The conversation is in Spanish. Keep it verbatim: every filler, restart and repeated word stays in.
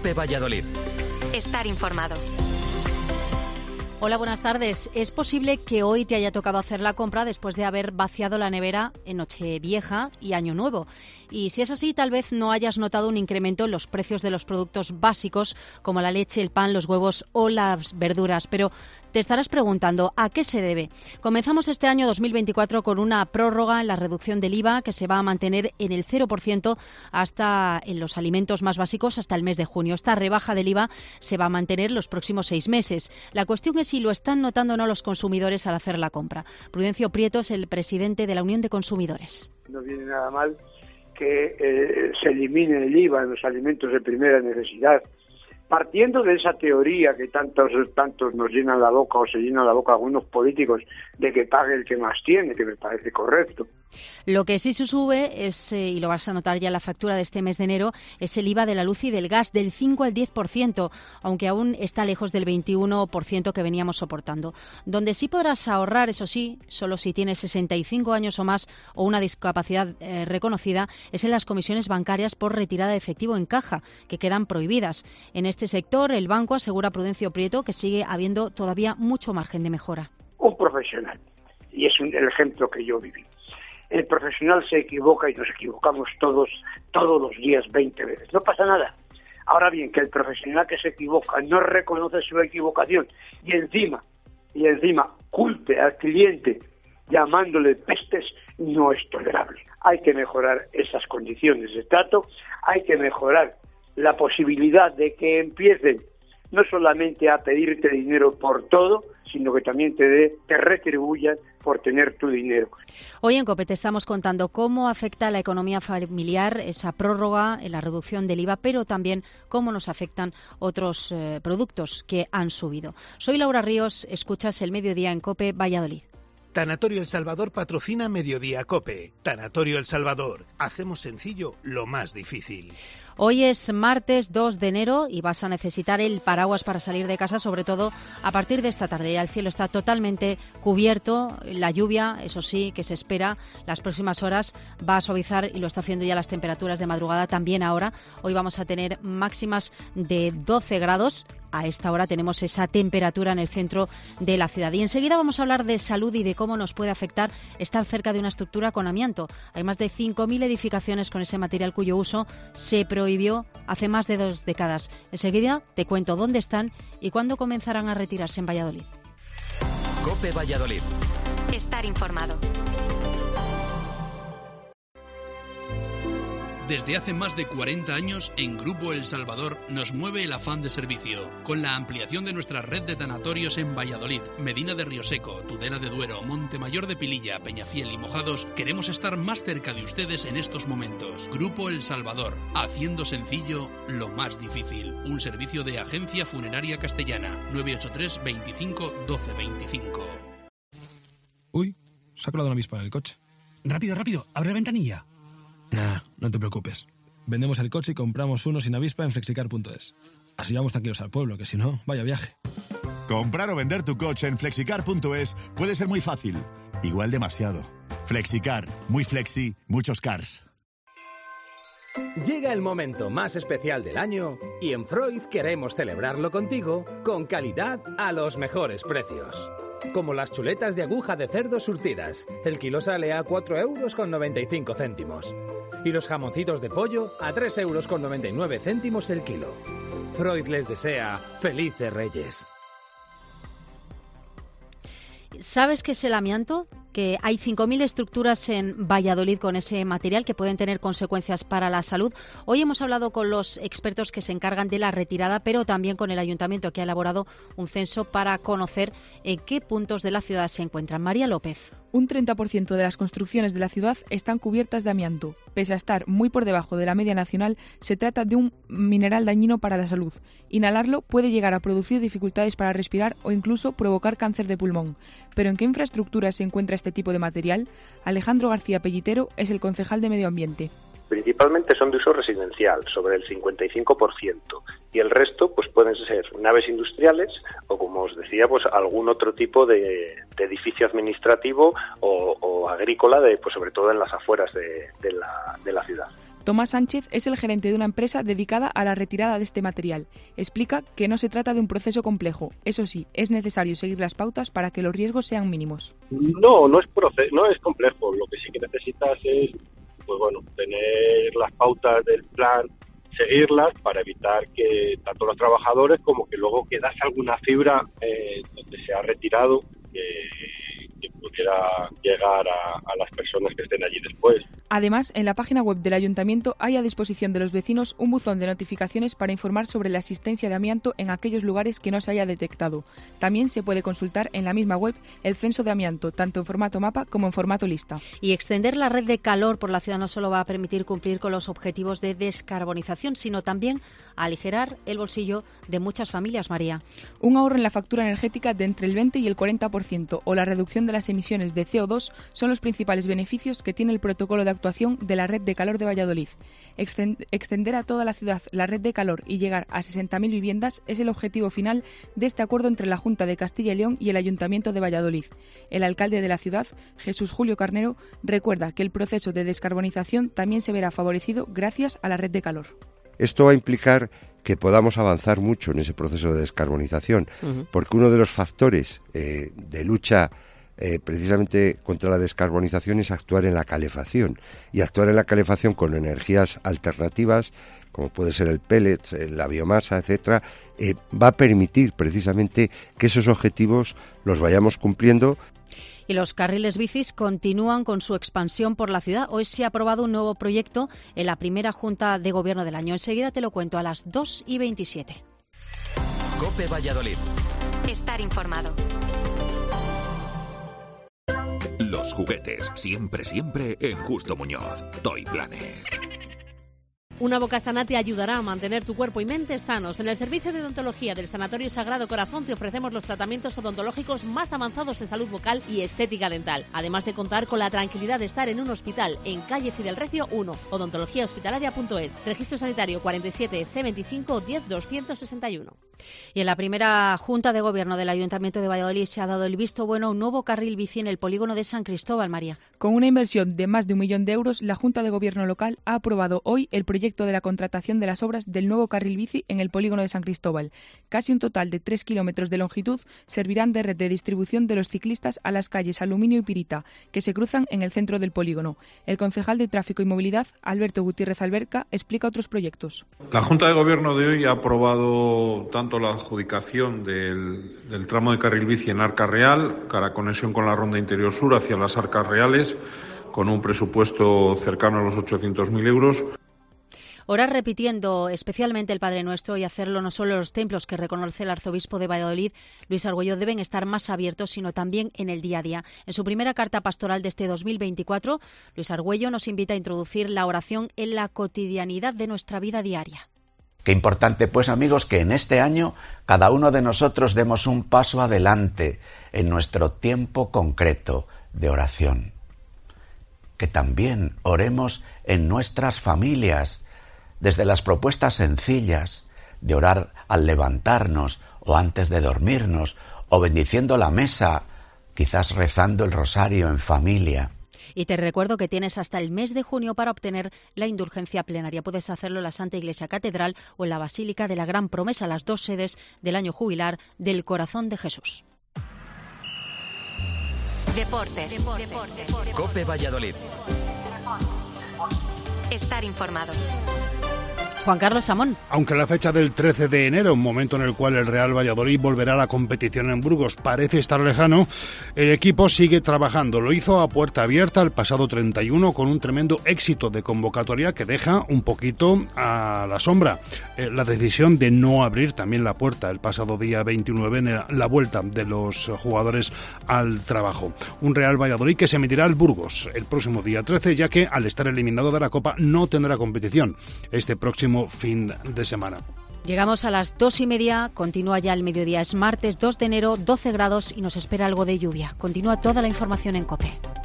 COPE Valladolid. Estar informado. Hola, buenas tardes. Es posible que hoy te haya tocado hacer la compra después de haber vaciado la nevera en Nochevieja y Año Nuevo. Y si es así, tal vez no hayas notado un incremento en los precios de los productos básicos como la leche, el pan, los huevos o las verduras. Pero te estarás preguntando, ¿a qué se debe? Comenzamos este año dos mil veinticuatro con una prórroga en la reducción del I V A que se va a mantener en el cero por ciento hasta en los alimentos más básicos hasta el mes de junio. Esta rebaja del I V A se va a mantener los próximos seis meses. La cuestión es si lo están notando o no los consumidores al hacer la compra. Prudencio Prieto es el presidente de la Unión de Consumidores. No viene nada mal que eh, se elimine el I V A en los alimentos de primera necesidad, partiendo de esa teoría que tantos tantos nos llenan la boca o se llenan la boca algunos políticos de que pague el que más tiene, que me parece correcto. Lo que sí se sube es, eh, y lo vas a notar ya en la factura de este mes de enero, es el I V A de la luz y del gas del cinco al diez por ciento, aunque aún está lejos del veintiuno por ciento que veníamos soportando. Donde sí podrás ahorrar, eso sí, solo si tienes sesenta y cinco años o más o una discapacidad eh, reconocida, es en las comisiones bancarias por retirada de efectivo en caja, que quedan prohibidas. En este sector, el banco asegura, Prudencio Prieto, que sigue habiendo todavía mucho margen de mejora. Un profesional, y es un, el ejemplo que yo viví. El profesional se equivoca y nos equivocamos todos, todos los días, veinte veces. No pasa nada. Ahora bien, que el profesional que se equivoca no reconoce su equivocación y encima, y encima culpe al cliente llamándole pestes, no es tolerable. Hay que mejorar esas condiciones de trato, hay que mejorar la posibilidad de que empiecen no solamente a pedirte dinero por todo, sino que también te, de, te retribuyan por tener tu dinero. Hoy en COPE te estamos contando cómo afecta a la economía familiar esa prórroga en la reducción del I V A, pero también cómo nos afectan otros eh, productos que han subido. Soy Laura Ríos, escuchas El Mediodía en COPE Valladolid. Tanatorio El Salvador patrocina Mediodía COPE. Tanatorio El Salvador. Hacemos sencillo lo más difícil. Hoy es martes dos de enero y vas a necesitar el paraguas para salir de casa, sobre todo a partir de esta tarde. Ya el cielo está totalmente cubierto, la lluvia, eso sí, que se espera las próximas horas, va a suavizar y lo está haciendo ya las temperaturas de madrugada también ahora. Hoy vamos a tener máximas de doce grados. A esta hora tenemos esa temperatura en el centro de la ciudad. Y enseguida vamos a hablar de salud y de cómo nos puede afectar estar cerca de una estructura con amianto. Hay más de cinco mil edificaciones con ese material cuyo uso se prohibió hace más de dos décadas. Enseguida te cuento dónde están y cuándo comenzarán a retirarse en Valladolid. COPE Valladolid. Estar informado. Desde hace más de cuarenta años, en Grupo El Salvador nos mueve el afán de servicio. Con la ampliación de nuestra red de tanatorios en Valladolid, Medina de Rioseco, Tudela de Duero, Montemayor de Pililla, Peñafiel y Mojados, queremos estar más cerca de ustedes en estos momentos. Grupo El Salvador, haciendo sencillo lo más difícil. Un servicio de Agencia Funeraria Castellana. nueve ocho tres, veinticinco, doce veinticinco. Uy, se ha colado una avispa en el coche. Rápido, rápido, abre la ventanilla. Nah, no te preocupes. Vendemos el coche y compramos uno sin avispa en flexicar punto es. Así vamos tranquilos al pueblo, que si no, vaya viaje. Comprar o vender tu coche en flexicar punto es puede ser muy fácil. Igual demasiado. Flexicar, muy flexi, muchos cars. Llega el momento más especial del año y en Freud queremos celebrarlo contigo con calidad a los mejores precios. Como las chuletas de aguja de cerdo surtidas. El kilo sale a cuatro euros con noventa y cinco céntimos. Y los jamoncitos de pollo a tres euros con noventa y nueve céntimos el kilo. Freud les desea felices Reyes. ¿Sabes qué es el amianto? Que hay cinco mil estructuras en Valladolid con ese material que pueden tener consecuencias para la salud. Hoy hemos hablado con los expertos que se encargan de la retirada, pero también con el ayuntamiento que ha elaborado un censo para conocer en qué puntos de la ciudad se encuentran. María López. Un treinta por ciento de las construcciones de la ciudad están cubiertas de amianto. Pese a estar muy por debajo de la media nacional, se trata de un mineral dañino para la salud. Inhalarlo puede llegar a producir dificultades para respirar o incluso provocar cáncer de pulmón. ¿Pero en qué infraestructura se encuentra este tipo de material? Alejandro García Pellitero es el concejal de Medio Ambiente. Principalmente son de uso residencial, sobre el cincuenta y cinco por ciento, y el resto pues pueden ser naves industriales o, como os decía, pues algún otro tipo de, de edificio administrativo o, o agrícola, de, pues sobre todo en las afueras de, de, la, de la ciudad. Tomás Sánchez es el gerente de una empresa dedicada a la retirada de este material. Explica que no se trata de un proceso complejo. Eso sí, es necesario seguir las pautas para que los riesgos sean mínimos. No, no es proceso, no es complejo. Lo que sí que necesitas es, pues bueno, tener las pautas del plan, seguirlas para evitar que tanto los trabajadores como que luego quedase alguna fibra eh, donde se ha retirado que, que pudiera llegar a, a las personas que estén allí después. Además, en la página web del Ayuntamiento hay a disposición de los vecinos un buzón de notificaciones para informar sobre la existencia de amianto en aquellos lugares que no se haya detectado. También se puede consultar en la misma web el censo de amianto, tanto en formato mapa como en formato lista. Y extender la red de calor por la ciudad no solo va a permitir cumplir con los objetivos de descarbonización, sino también aligerar el bolsillo de muchas familias, María. Un ahorro en la factura energética de entre el veinte y el cuarenta por ciento o la reducción de las emisiones de C O dos son los principales beneficios que tiene el protocolo de actuación de la red de calor de Valladolid. Extender a toda la ciudad la red de calor y llegar a sesenta mil viviendas es el objetivo final de este acuerdo entre la Junta de Castilla y León y el Ayuntamiento de Valladolid. El alcalde de la ciudad, Jesús Julio Carnero, recuerda que el proceso de descarbonización también se verá favorecido gracias a la red de calor. Esto va a implicar que podamos avanzar mucho en ese proceso de descarbonización, uh-huh. porque uno de los factores eh, de lucha Eh, precisamente contra la descarbonización es actuar en la calefacción y actuar en la calefacción con energías alternativas como puede ser el pellet, la biomasa, etcétera, eh, va a permitir precisamente que esos objetivos los vayamos cumpliendo. Y los carriles bicis continúan con su expansión por la ciudad. Hoy se ha aprobado un nuevo proyecto en la primera Junta de Gobierno del año. Enseguida te lo cuento a las dos y veintisiete. COPE Valladolid. Estar informado. Los juguetes, siempre, siempre en Justo Muñoz. Toy Planet. Una boca sana te ayudará a mantener tu cuerpo y mente sanos. En el servicio de odontología del Sanatorio Sagrado Corazón te ofrecemos los tratamientos odontológicos más avanzados en salud bucal y estética dental. Además de contar con la tranquilidad de estar en un hospital en calle Fidel Recio uno, odontología hospitalaria punto es. Registro sanitario cuarenta y siete C veinticinco diez doscientos sesenta y uno. Y en la primera Junta de Gobierno del Ayuntamiento de Valladolid se ha dado el visto bueno a un nuevo carril bici en el polígono de San Cristóbal, María. Con una inversión de más de un millón de euros, la Junta de Gobierno local ha aprobado hoy el proyecto de la contratación de las obras del nuevo carril bici en el polígono de San Cristóbal. Casi un total de tres kilómetros de longitud servirán de red de distribución de los ciclistas a las calles Aluminio y Pirita, que se cruzan en el centro del polígono. El concejal de Tráfico y Movilidad, Alberto Gutiérrez Alberca, explica otros proyectos. La Junta de Gobierno de hoy ha aprobado tanto la adjudicación del, del tramo de carril bici en Arca Real, cara conexión con la Ronda Interior Sur hacia las Arcas Reales, con un presupuesto cercano a los ochocientos mil euros. Orar repitiendo especialmente el Padre Nuestro y hacerlo no solo en los templos que reconoce el arzobispo de Valladolid, Luis Argüello, deben estar más abiertos, sino también en el día a día. En su primera carta pastoral de este dos mil veinticuatro, Luis Argüello nos invita a introducir la oración en la cotidianidad de nuestra vida diaria. Qué importante, pues, amigos, que en este año cada uno de nosotros demos un paso adelante en nuestro tiempo concreto de oración. Que también oremos en nuestras familias, desde las propuestas sencillas de orar al levantarnos o antes de dormirnos, o bendiciendo la mesa, quizás rezando el rosario en familia. Y te recuerdo que tienes hasta el mes de junio para obtener la indulgencia plenaria. Puedes hacerlo en la Santa Iglesia Catedral o en la Basílica de la Gran Promesa, las dos sedes del año jubilar del Corazón de Jesús. Deportes. Deportes. Deportes. COPE Valladolid. Estar informado. Juan Carlos Amón. Aunque la fecha del trece de enero, un momento en el cual el Real Valladolid volverá a la competición en Burgos, parece estar lejano, el equipo sigue trabajando. Lo hizo a puerta abierta el pasado treinta y uno con un tremendo éxito de convocatoria que deja un poquito a la sombra eh, la decisión de no abrir también la puerta el pasado día veintinueve en la vuelta de los jugadores al trabajo. Un Real Valladolid que se medirá al Burgos el próximo día trece, ya que al estar eliminado de la Copa no tendrá competición este próximo fin de semana. Llegamos a las dos y media, continúa ya el mediodía, es martes dos de enero, doce grados y nos espera algo de lluvia. Continúa toda la información en COPE.